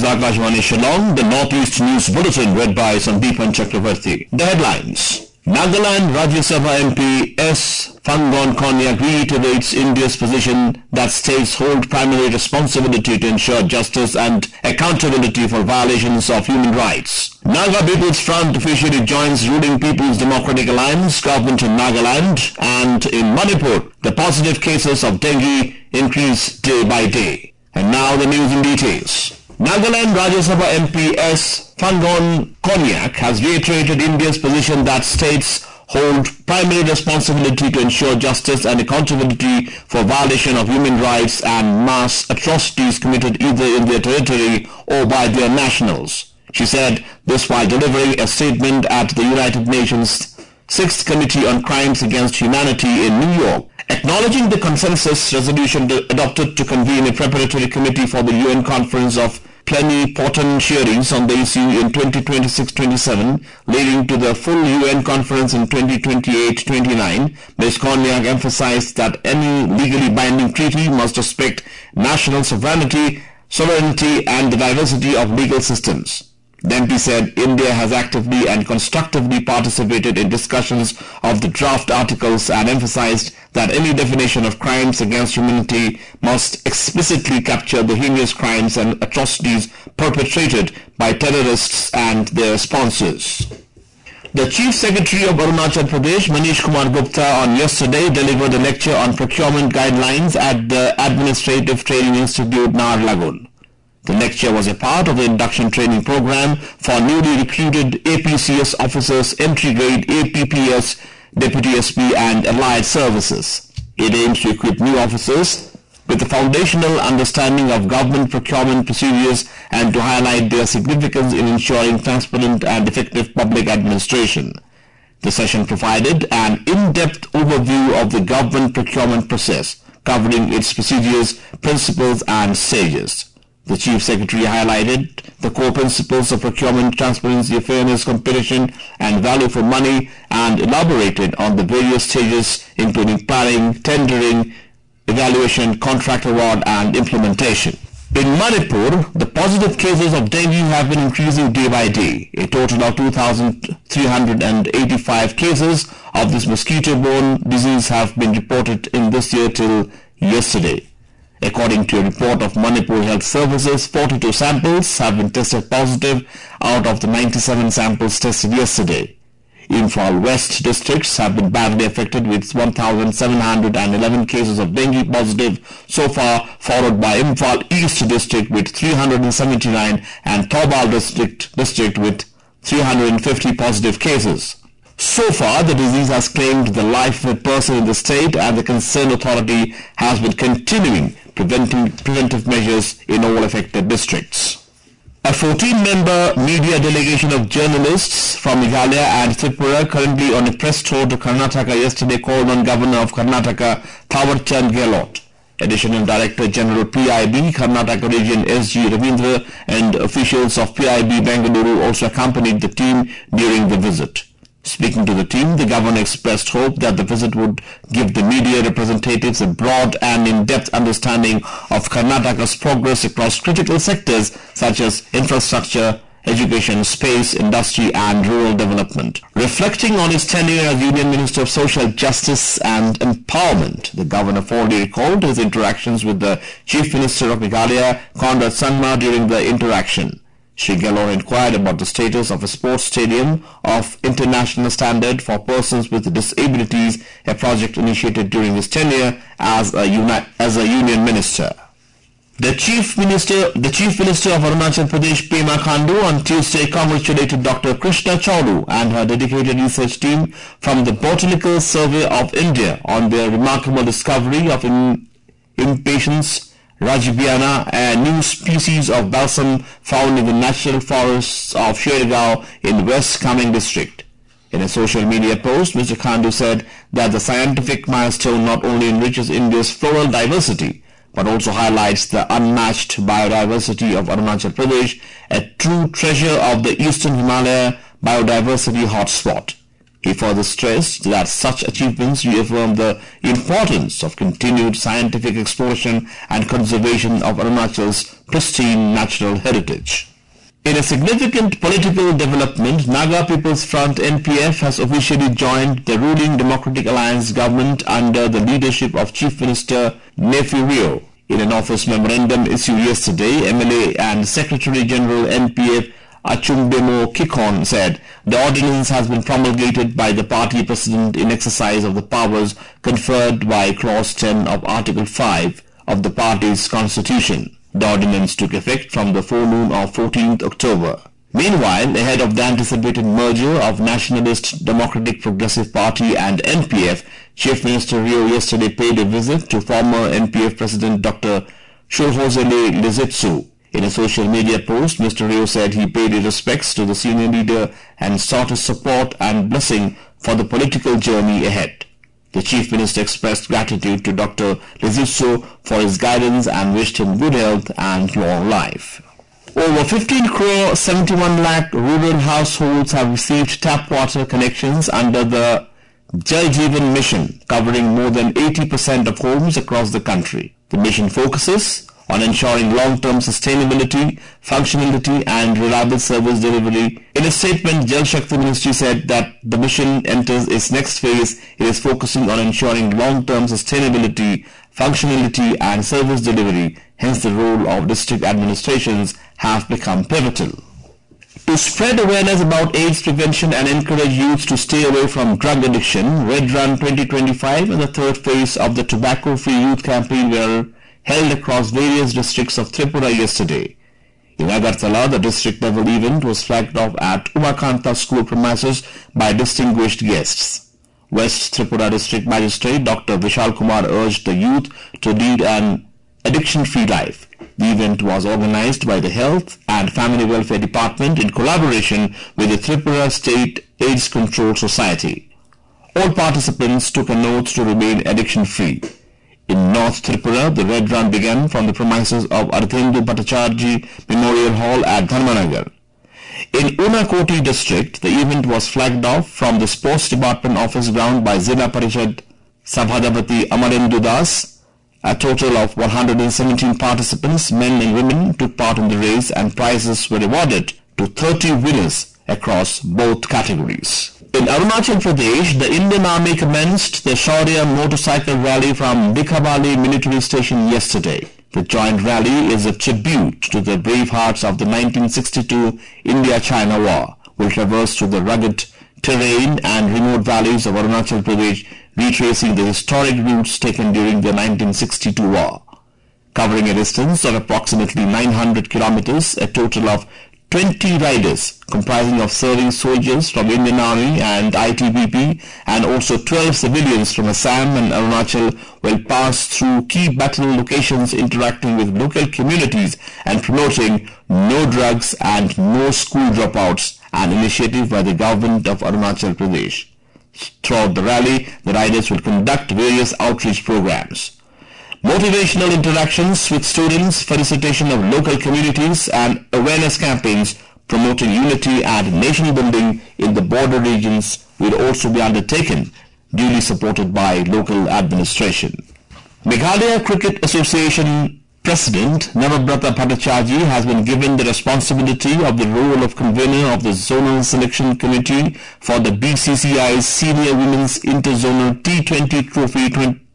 Akashvani Shillong, the Northeast News Bulletin read by Sandeepan Chakravarti. The headlines. Nagaland Rajya Sabha MP S. Phangon Konyak reiterates India's position that states hold primary responsibility to ensure justice and accountability for violations of human rights. Naga People's Front officially joins ruling People's Democratic Alliance government in Nagaland, and in Manipur, the positive cases of dengue increase day by day. And now the news in details. Nagaland Rajya Sabha MP S. Phangon Konyak has reiterated India's position that states hold primary responsibility to ensure justice and accountability for violation of human rights and mass atrocities committed either in their territory or by their nationals. She said this while delivering a statement at the United Nations 6th Committee on Crimes Against Humanity in New York, acknowledging the consensus resolution adopted to convene a preparatory committee for the UN Conference of Plenipotentiaries on the issue in 2026-27, leading to the full UN conference in 2028-29, Ms. Konyak emphasized that any legally binding treaty must respect national sovereignty and the diversity of legal systems. The MP said India has actively and constructively participated in discussions of the draft articles and emphasized that any definition of crimes against humanity must explicitly capture the heinous crimes and atrocities perpetrated by terrorists and their sponsors. The Chief Secretary of Arunachal Pradesh, Manish Kumar Gupta, on yesterday delivered a lecture on procurement guidelines at the Administrative Training Institute, Naharlagun. The lecture was a part of the induction training program for newly recruited APCS officers, entry grade APPS, Deputy SP and allied services. It aims to equip new officers with the foundational understanding of government procurement procedures and to highlight their significance in ensuring transparent and effective public administration. The session provided an in-depth overview of the government procurement process, covering its procedures, principles and stages. The Chief Secretary highlighted the core principles of procurement, transparency, fairness, competition and value for money, and elaborated on the various stages including planning, tendering, evaluation, contract award and implementation. In Manipur, the positive cases of dengue have been increasing day by day. A total of 2,385 cases of this mosquito-borne disease have been reported in this year till yesterday. According to a report of Manipur Health Services, 42 samples have been tested positive out of the 97 samples tested yesterday. Imphal West districts have been badly affected with 1,711 cases of dengue positive so far, followed by Imphal East district with 379 and Thoubal district with 350 positive cases. So far, the disease has claimed the life of a person in the state, and the concerned authority has been continuing preventive measures in all affected districts. A 14-member media delegation of journalists from Meghalaya and Tripura, currently on a press tour to Karnataka, yesterday called on Governor of Karnataka, Thawar Chand Gehlot. Additional Director General PIB, Karnataka Region S.G. Ravindra, and officials of PIB Bengaluru also accompanied the team during the visit. Speaking to the team, the governor expressed hope that the visit would give the media representatives a broad and in-depth understanding of Karnataka's progress across critical sectors such as infrastructure, education, space, industry and rural development. Reflecting on his tenure as Union Minister of Social Justice and Empowerment, the governor fondly recalled his interactions with the Chief Minister of Meghalaya, Conrad Sangma, during the interaction. Shri Gehlot inquired about the status of a sports stadium of international standard for persons with disabilities, a project initiated during his tenure as a union minister. The Chief Minister of Arunachal Pradesh, Pema Khandu, on Tuesday congratulated Dr. Krishna Chauru and her dedicated research team from the Botanical Survey of India on their remarkable discovery of Impatiens rajibiana, a new species of balsam found in the natural forests of Shergaon in West Kameng district. In a social media post, Mr. Khandu said that the scientific milestone not only enriches India's floral diversity, but also highlights the unmatched biodiversity of Arunachal Pradesh, a true treasure of the Eastern Himalaya biodiversity hotspot. He further stressed that such achievements reaffirm the importance of continued scientific exploration and conservation of Arunachal's pristine natural heritage. In a significant political development, Naga People's Front NPF has officially joined the ruling Democratic Alliance government under the leadership of Chief Minister Neiphiu Rio. In an office memorandum issued yesterday, MLA and Secretary General NPF Achumbemo Kikon said the ordinance has been promulgated by the party president in exercise of the powers conferred by Clause 10 of Article 5 of the party's constitution. The ordinance took effect from the forenoon of 14th October. Meanwhile, ahead of the anticipated merger of Nationalist Democratic Progressive Party and NPF, Chief Minister Rio yesterday paid a visit to former NPF President Dr. Shohozele Lizetsu. In a social media post, Mr. Rio said he paid his respects to the senior leader and sought his support and blessing for the political journey ahead. The Chief Minister expressed gratitude to Dr. Lizetsu for his guidance and wished him good health and long life. Over 15 crore 71 lakh rural households have received tap water connections under the Jal Jeevan mission, covering more than 80% of homes across the country. The mission focuses on ensuring long-term sustainability, functionality and reliable service delivery. In a statement, Jal Shakti Ministry said that the mission enters its next phase. It is focusing on ensuring long-term sustainability, functionality and service delivery. Hence the role of district administrations have become pivotal. To spread awareness about AIDS prevention and encourage youth to stay away from drug addiction, Red Run 2025 and the third phase of the Tobacco-Free Youth Campaign were held across various districts of Tripura yesterday. In Agartala, the district-level event was flagged off at Umakanta school premises by distinguished guests. West Tripura District Magistrate Dr. Vishal Kumar urged the youth to lead an addiction-free life. The event was organized by the Health and Family Welfare Department in collaboration with the Tripura State AIDS Control Society. All participants took an oath to remain addiction-free. In North Tripura, the Red Run began from the premises of Ardhendu Bhattacharjee Memorial Hall at Dharmanagar. In Unakoti district, the event was flagged off from the Sports Department office ground by Zilla Parishad Sabhadapati Amarendu Das. A total of 117 participants, men and women, took part in the race and prizes were awarded to 30 winners across both categories. In Arunachal Pradesh, the Indian Army commenced the Shaurya motorcycle rally from Dikhabali military station yesterday. The joint rally is a tribute to the brave hearts of the 1962 India-China War, will traverse through the rugged terrain and remote valleys of Arunachal Pradesh, retracing the historic routes taken during the 1962 war. Covering a distance of approximately 900 kilometers, a total of 20 riders comprising of serving soldiers from Indian Army and ITBP and also 12 civilians from Assam and Arunachal will pass through key battle locations, interacting with local communities and promoting no drugs and no school dropouts, an initiative by the government of Arunachal Pradesh. Throughout the rally, the riders will conduct various outreach programs. Motivational interactions with students, felicitation of local communities and awareness campaigns promoting unity and nation building in the border regions will also be undertaken, duly supported by local administration. Meghalaya Cricket Association President Navabrata Bhattacharjee has been given the responsibility of the role of convener of the Zonal Selection Committee for the BCCI's Senior Women's Interzonal T20 Trophy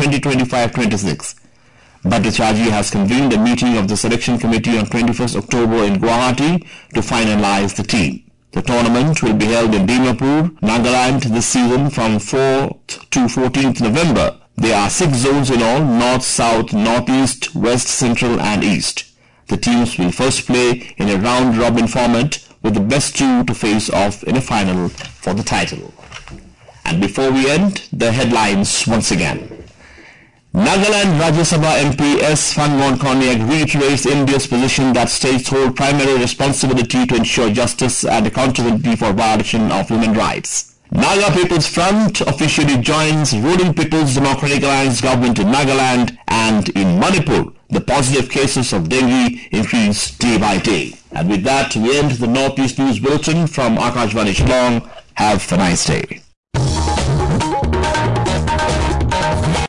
2025-26. Bhattacharjee has convened a meeting of the selection committee on 21st October in Guwahati to finalize the team. The tournament will be held in Dimapur, Nagaland this season from 4th to 14th November. There are 6 zones in all: North, South, Northeast, West, Central and East. The teams will first play in a round-robin format with the best 2 to face off in a final for the title. And before we end, the headlines once again. Nagaland Rajya Sabha MP S. Phanggon Konyak reiterates India's position that states hold primary responsibility to ensure justice and accountability for violation of human rights. Naga People's Front officially joins ruling People's Democratic Alliance government in Nagaland, and in Manipur, the positive cases of dengue increase day by day. And with that, we end the Northeast News Bulletin from Akashvani Shillong. Have a nice day.